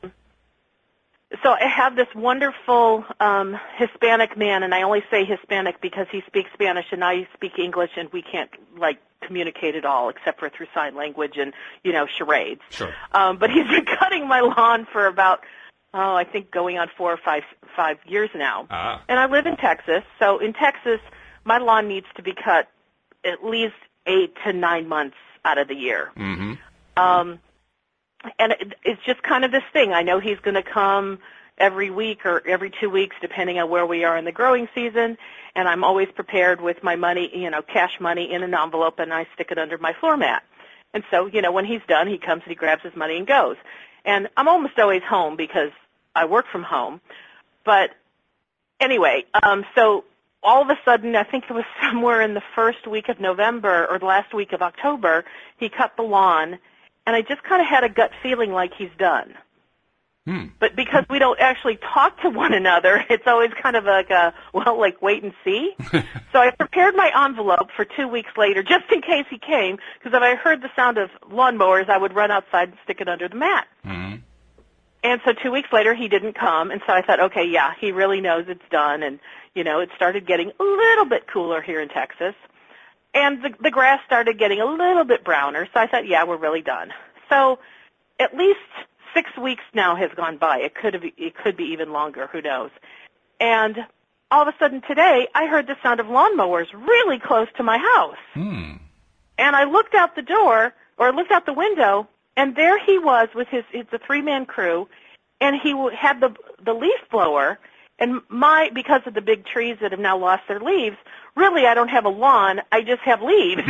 so I have this wonderful um, Hispanic man, and I only say Hispanic because he speaks Spanish and I speak English, and we can't, like, communicate at all except for through sign language and, you know, charades. Sure. Um, but he's been cutting my lawn for about, oh, I think going on four or five five years now. Ah. And I live in Texas, so in Texas, my lawn needs to be cut at least eight to nine months out of the year. Mm-hmm. Um, and it, it's just kind of this thing. I know he's going to come every week or every two weeks, depending on where we are in the growing season, and I'm always prepared with my money, you know, cash money in an envelope, and I stick it under my floor mat. And so, you know, when he's done, he comes and he grabs his money and goes. And I'm almost always home because I work from home. But anyway, um, so all of a sudden, I think it was somewhere in the first week of November or the last week of October, he cut the lawn, and I just kind of had a gut feeling like he's done. Hmm. But because we don't actually talk to one another, it's always kind of like a, well, like wait and see. So I prepared my envelope for two weeks later, just in case he came, because if I heard the sound of lawnmowers, I would run outside and stick it under the mat. Mm-hmm. And so two weeks later, he didn't come, and so I thought, okay, yeah, he really knows it's done. And, you know, it started getting a little bit cooler here in Texas, and the, the grass started getting a little bit browner, so I thought, yeah, we're really done. So at least six weeks now has gone by. It could have, it could be even longer. Who knows? And all of a sudden today, I heard the sound of lawnmowers really close to my house. Hmm. And I looked out the door, or looked out the window, and there he was with his, it's a three-man crew, and he had the the leaf blower. And my, because of the big trees that have now lost their leaves, really I don't have a lawn. I just have leaves.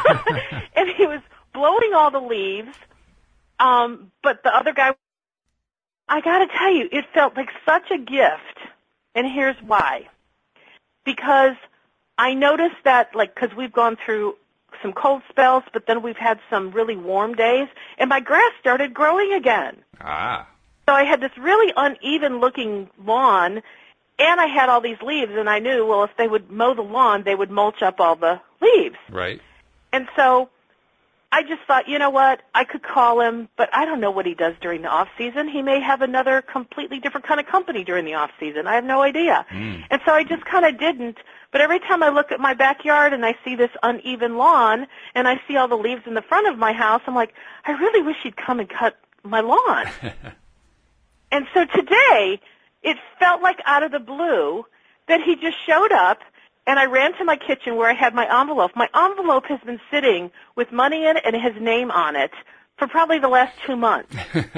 And he was blowing all the leaves. Um, but the other guy, I got to tell you, it felt like such a gift, and here's why. Because I noticed that, like, because we've gone through some cold spells, but then we've had some really warm days, and my grass started growing again. Ah. So I had this really uneven-looking lawn, and I had all these leaves, and I knew, well, if they would mow the lawn, they would mulch up all the leaves. Right. And so I just thought, you know what, I could call him, but I don't know what he does during the off season. He may have another completely different kind of company during the off season. I have no idea. Mm. And so I just kind of didn't. But every time I look at my backyard and I see this uneven lawn and I see all the leaves in the front of my house, I'm like, I really wish he'd come and cut my lawn. And so today, it felt like out of the blue that he just showed up. And I ran to my kitchen where I had my envelope. My envelope has been sitting with money in it and his name on it for probably the last two months. Just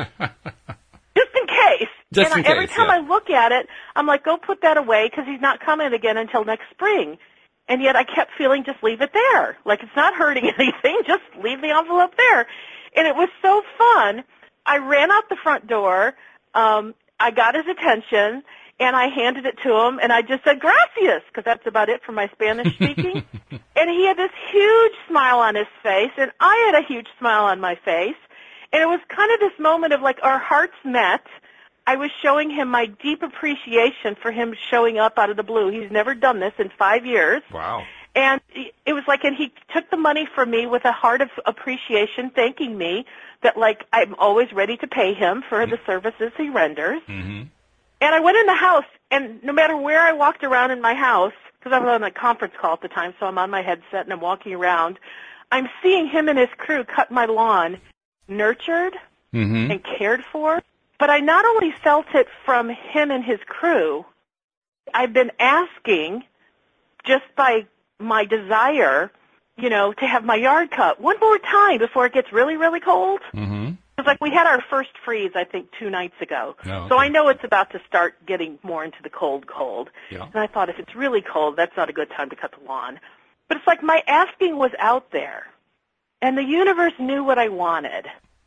in case. Just and in I, every case, time yeah. I look at it, I'm like, go put that away because he's not coming again until next spring. And yet I kept feeling just leave it there. Like it's not hurting anything. Just leave the envelope there. And it was so fun. I ran out the front door. Um, I got his attention. And I handed it to him, and I just said, gracias, because that's about it for my Spanish speaking. And he had this huge smile on his face, and I had a huge smile on my face. And it was kind of this moment of, like, our hearts met. I was showing him my deep appreciation for him showing up out of the blue. He's never done this in five years. Wow. And it was like, and he took the money from me with a heart of appreciation, thanking me that, like, I'm always ready to pay him for the services he renders. Mm-hmm. And I went in the house, and no matter where I walked around in my house, because I was on a conference call at the time, so I'm on my headset and I'm walking around, I'm seeing him and his crew cut my lawn, nurtured mm-hmm. and cared for. But I not only felt it from him and his crew, I've been asking, just by my desire, you know, to have my yard cut one more time before it gets really, really cold. Mm-hmm. It's like we had our first freeze, I think, two nights ago. Oh, okay. So I know it's about to start getting more into the cold, cold. Yeah. And I thought if it's really cold, that's not a good time to cut the lawn. But it's like my asking was out there, and the universe knew what I wanted.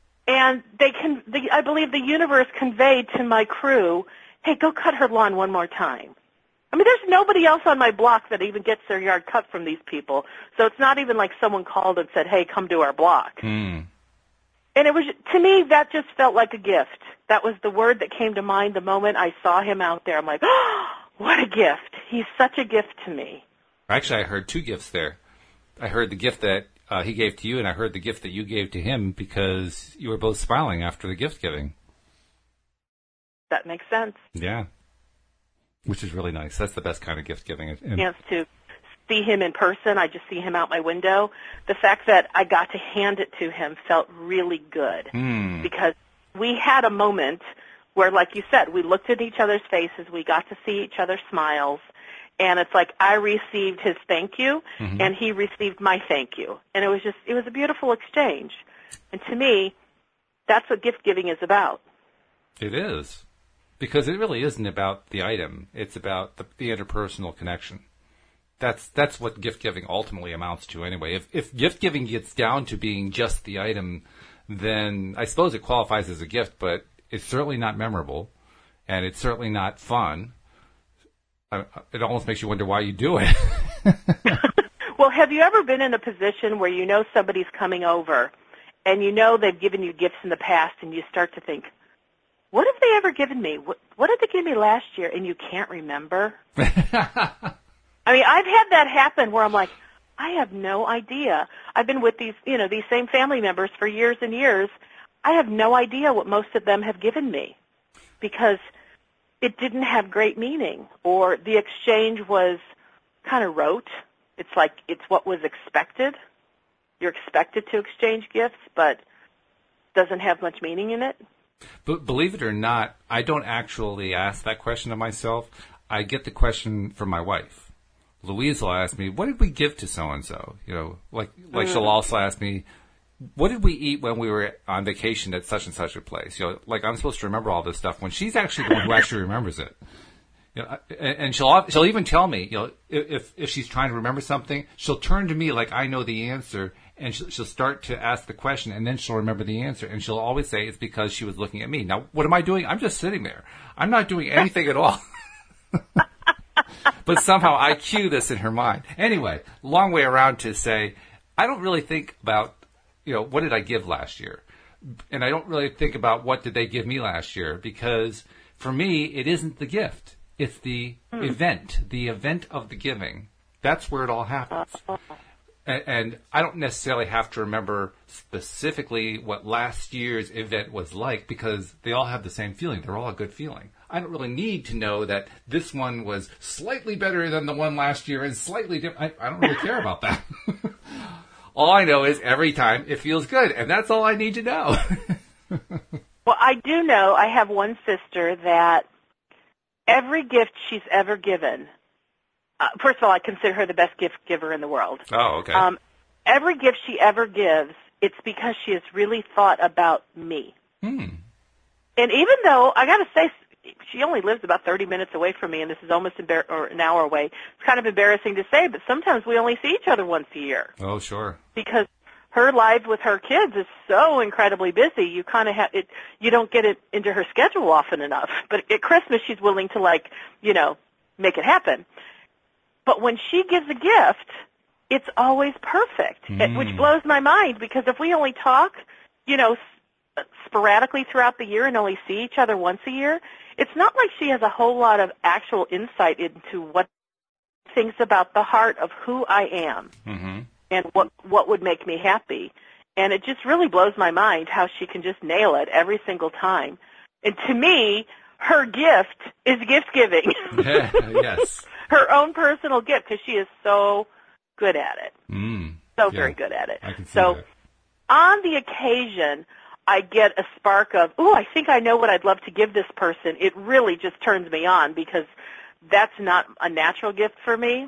And they can, the, I believe the universe conveyed to my crew, hey, go cut her lawn one more time. I mean, there's nobody else on my block that even gets their yard cut from these people. So it's not even like someone called and said, hey, come to our block. Mm. And it was, to me, that just felt like a gift. That was the word that came to mind the moment I saw him out there. I'm like, oh, what a gift. He's such a gift to me. Actually, I heard two gifts there. I heard the gift that uh, he gave to you, and I heard the gift that you gave to him because you were both smiling after the gift giving. That makes sense. Yeah. Which is really nice. That's the best kind of gift giving. And chance to see him in person. I just see him out my window. The fact that I got to hand it to him felt really good mm. because we had a moment where, like you said, we looked at each other's faces. We got to see each other's smiles. And it's like I received his thank you, mm-hmm. and he received my thank you. And it was just, it was a beautiful exchange. And to me, that's what gift giving is about. It is. Because it really isn't about the item. It's about the, the interpersonal connection. That's that's what gift giving ultimately amounts to anyway. If if gift giving gets down to being just the item, then I suppose it qualifies as a gift, but it's certainly not memorable, and it's certainly not fun. I, it almost makes you wonder why you do it. Well, have you ever been in a position where you know somebody's coming over, and you know they've given you gifts in the past, and you start to think, what have they ever given me? What, what did they give me last year? And you can't remember? I mean, I've had that happen where I'm like, I have no idea. I've been with these, you know, these same family members for years and years. I have no idea what most of them have given me because it didn't have great meaning, or the exchange was kind of rote. It's like it's what was expected. You're expected to exchange gifts, but doesn't have much meaning in it. But believe it or not, I don't actually ask that question of myself. I get the question from my wife. Louise will ask me, what did we give to so-and-so? You know, like, like mm. she'll also ask me, what did we eat when we were on vacation at such and such a place? You know, like I'm supposed to remember all this stuff when she's actually the one who actually remembers it. You know, and, and she'll she'll even tell me, you know, if if she's trying to remember something, she'll turn to me like I know the answer, and she'll, she'll start to ask the question, and then she'll remember the answer, and she'll always say it's because she was looking at me. Now, what am I doing? I'm just sitting there. I'm not doing anything at all. But somehow I cue this in her mind. Anyway, long way around to say, I don't really think about, you know, what did I give last year? And I don't really think about what did they give me last year, because for me, it isn't the gift. It's the mm. event, the event of the giving. That's where it all happens. And, and I don't necessarily have to remember specifically what last year's event was like because they all have the same feeling. They're all a good feeling. I don't really need to know that this one was slightly better than the one last year and slightly different. I, I don't really care about that. All I know is every time it feels good, and that's all I need to know. Well, I do know I have one sister that every gift she's ever given, uh, first of all, I consider her the best gift giver in the world. Oh, okay. Um, every gift she ever gives, it's because she has really thought about me. Hmm. And even though, I got to say, she only lives about thirty minutes away from me, and this is almost embar- or an hour away. It's kind of embarrassing to say, but sometimes we only see each other once a year. Oh, sure. Because her life with her kids is so incredibly busy. You kind of have it. You don't get it into her schedule often enough. But at Christmas, she's willing to, like, you know, make it happen. But when she gives a gift, it's always perfect, Mm. it, which blows my mind. Because if we only talk, you know, s- sporadically throughout the year and only see each other once a year, it's not like she has a whole lot of actual insight into what she thinks about the heart of who I am. Mm-hmm. And what what would make me happy. And it just really blows my mind how she can just nail it every single time. And to me, her gift is gift giving. Yes. Her own personal gift, because she is so good at it. Mm. So Yeah. very good at it. I can see so that. on the occasion, I get a spark of, ooh, I think I know what I'd love to give this person. It really just turns me on because that's not a natural gift for me.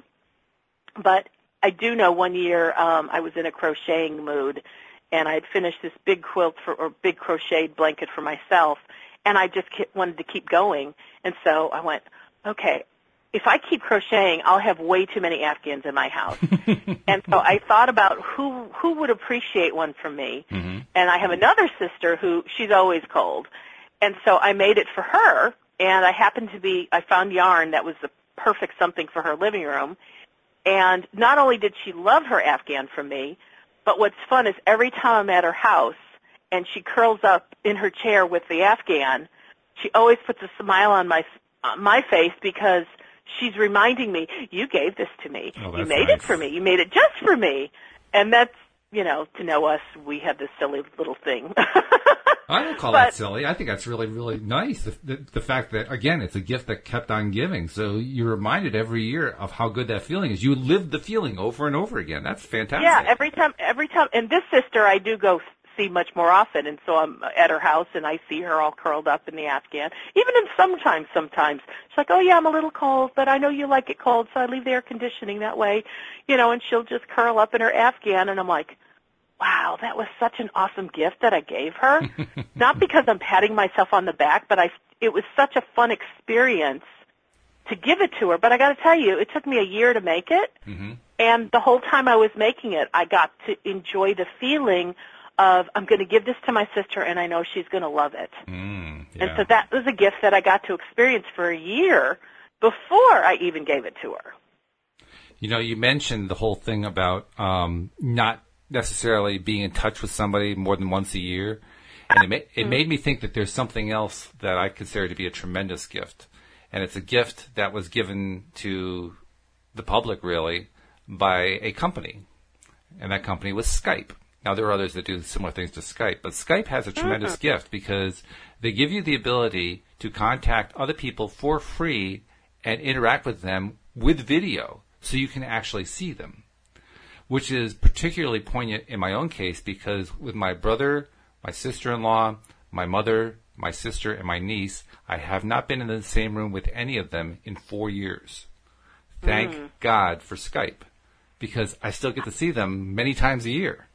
But I do know one year um, I was in a crocheting mood, and I had finished this big quilt for, or big crocheted blanket for myself, and I just ke- wanted to keep going. And so I went, okay, if I keep crocheting, I'll have way too many Afghans in my house. And so I thought about who who would appreciate one from me. Mm-hmm. And I have another sister who, she's always cold. And so I made it for her, and I happened to be, I found yarn that was the perfect something for her living room. And not only did she love her Afghan from me, but what's fun is every time I'm at her house and she curls up in her chair with the Afghan, she always puts a smile on my on my face because she's reminding me, you gave this to me. Oh, you that's made nice. it for me. You made it just for me. And that's, you know, to know us, we have this silly little thing. I don't call But- that silly. I think that's really, really nice. The, the, the fact that, again, it's a gift that kept on giving. So you're reminded every year of how good that feeling is. You live the feeling over and over again. That's fantastic. Yeah, every time, every time. And this sister I do go see much more often, and so I'm at her house and I see her all curled up in the Afghan. Even in sometimes, sometimes she's like, "Oh yeah, I'm a little cold, but I know you like it cold, so I leave the air conditioning that way," you know. And she'll just curl up in her Afghan, and I'm like, "Wow, that was such an awesome gift that I gave her." Not because I'm patting myself on the back, but I, it was such a fun experience to give it to her. But I got to tell you, it took me a year to make it. Mm-hmm. And the whole time I was making it, I got to enjoy the feeling of, I'm going to give this to my sister, and I know she's going to love it. Mm, yeah. And so that was a gift that I got to experience for a year before I even gave it to her. You know, you mentioned the whole thing about um, not necessarily being in touch with somebody more than once a year. And it, ma- it made me think that there's something else that I consider to be a tremendous gift. And it's a gift that was given to the public, really, by a company. And that company was Skype. Now, there are others that do similar things to Skype, but Skype has a tremendous mm-hmm. gift because they give you the ability to contact other people for free and interact with them with video so you can actually see them, which is particularly poignant in my own case because with my brother, my sister-in-law, my mother, my sister, and my niece, I have not been in the same room with any of them in four years. Thank mm. God for Skype, because I still get to see them many times a year.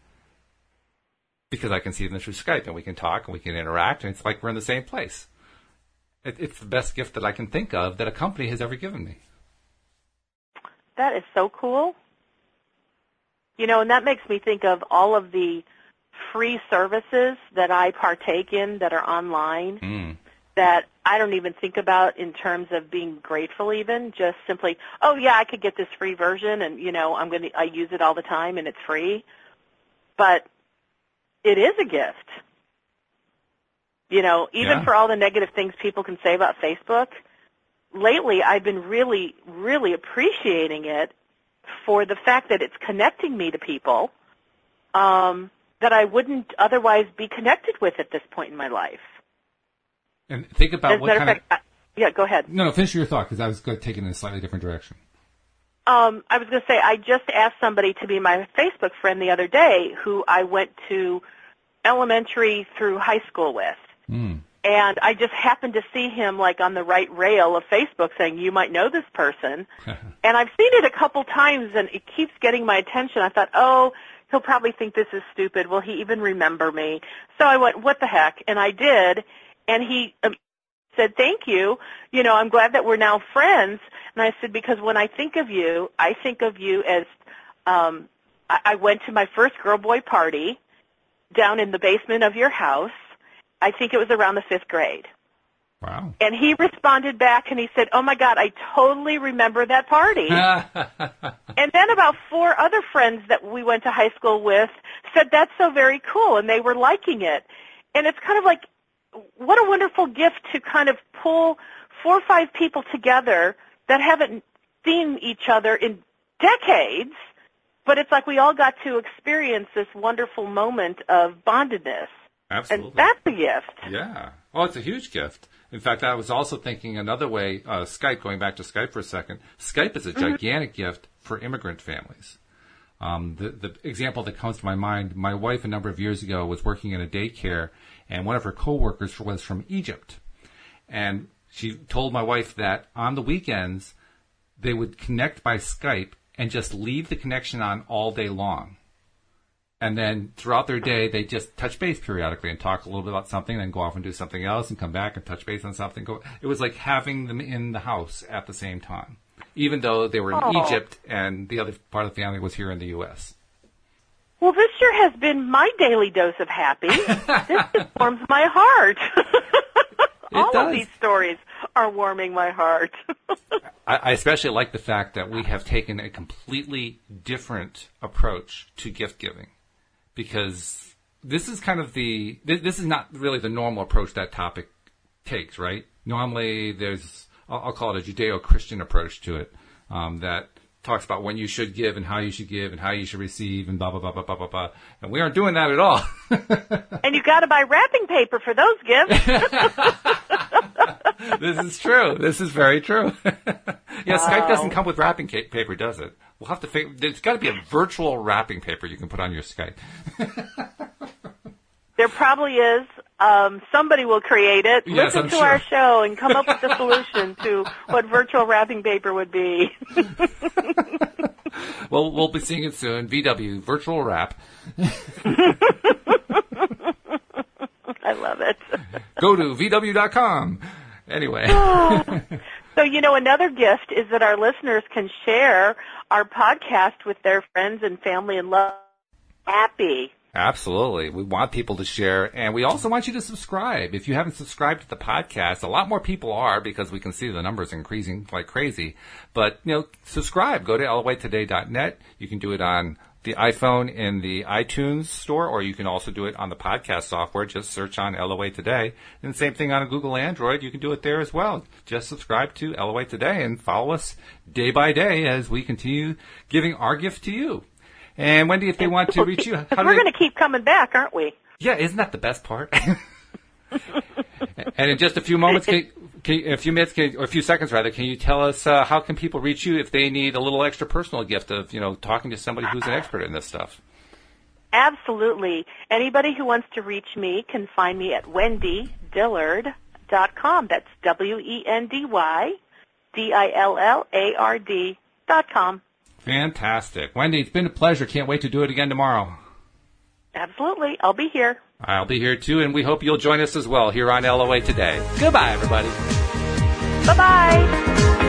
Because I can see them through Skype, and we can talk, and we can interact, and it's like we're in the same place. It, it's the best gift that I can think of that a company has ever given me. That is so cool. You know, and that makes me think of all of the free services that I partake in that are online mm. that I don't even think about in terms of being grateful even, just simply, oh, yeah, I could get this free version, and, you know, I'm going to I use it all the time, and it's free. But it is a gift. You know, even yeah. for all the negative things people can say about Facebook, lately I've been really, really appreciating it for the fact that it's connecting me to people um, that I wouldn't otherwise be connected with at this point in my life. And think about As what kind fact, of... I, yeah, go ahead. No, no, finish your thought, because I was going to take it in a slightly different direction. Um, I was going to say, I just asked somebody to be my Facebook friend the other day who I went to elementary through high school with. Mm. And I just happened to see him like on the right rail of Facebook saying, you might know this person. And I've seen it a couple times and it keeps getting my attention. I thought, oh, he'll probably think this is stupid. Will he even remember me? So I went, what the heck? And I did. And he um, said, thank you. You know, I'm glad that we're now friends. And I said, because when I think of you, I think of you as um, I, I went to my first girl-boy party down in the basement of your house. I think it was around the fifth grade. Wow. And he responded back and he said, oh, my God, I totally remember that party. And then about four other friends that we went to high school with said, that's so very cool, and they were liking it. And it's kind of like, what a wonderful gift to kind of pull four or five people together that haven't seen each other in decades, but it's like we all got to experience this wonderful moment of bondedness. Absolutely. And that's a gift. Yeah. Oh, it's a huge gift. In fact, I was also thinking another way, uh, Skype, going back to Skype for a second, Skype is a gigantic mm-hmm. gift for immigrant families. Um, the, the example that comes to my mind, my wife a number of years ago was working in a daycare, and one of her coworkers was from Egypt. And she told my wife that on the weekends, they would connect by Skype and just leave the connection on all day long. And then throughout their day, they just touch base periodically and talk a little bit about something, then go off and do something else and come back and touch base on something. It was like having them in the house at the same time, even though they were in oh. Egypt and the other part of the family was here in the U S. Well, this sure has been my daily dose of happy. This just warms my heart. All does. of these stories are warming my heart. I, I especially like the fact that we have taken a completely different approach to gift giving. Because this is kind of the, this is not really the normal approach that topic takes, right? Normally there's, I'll, I'll call it a Judeo-Christian approach to it, um, that talks about when you should give and how you should give and how you should receive and blah, blah, blah, blah, blah, blah, blah. And we aren't doing that at all. And you got to buy wrapping paper for those gifts. This is true. This is very true. Yeah, wow. Skype doesn't come with wrapping paper, does it? We'll have to figure, there's got to be a virtual wrapping paper you can put on your Skype. There probably is. Um, somebody will create it. Yes, Listen I'm to sure. our show and come up with the solution to what virtual wrapping paper would be. Well, we'll be seeing it soon. V W, virtual wrap. I love it. Go to V W dot com. Anyway. So, you know, another gift is that our listeners can share our podcast with their friends and family and love. Happy. Absolutely. We want people to share, and we also want you to subscribe. If you haven't subscribed to the podcast, a lot more people are because we can see the numbers increasing like crazy. But, you know, subscribe. Go to elevate today dot net. You can do it on the iPhone in the iTunes store, or you can also do it on the podcast software. Just search on L O A Today. And the same thing on a Google Android. You can do it there as well. Just subscribe to L O A Today and follow us day by day as we continue giving our gift to you. And Wendy, if they and want to reach you, how do we're they... going to keep coming back, aren't we? Yeah, isn't that the best part? And in just a few moments, can, can, a few minutes, can, or a few seconds rather, can you tell us uh, how can people reach you if they need a little extra personal gift of, you know, talking to somebody who's an expert in this stuff? Absolutely. Anybody who wants to reach me can find me at wendy dillard dot com. That's W E N D Y D I L L A R D dot com. Fantastic. Wendy, it's been a pleasure. Can't wait to do it again tomorrow. Absolutely. I'll be here. I'll be here, too, and we hope you'll join us as well here on L O A Today. Goodbye, everybody. Bye-bye.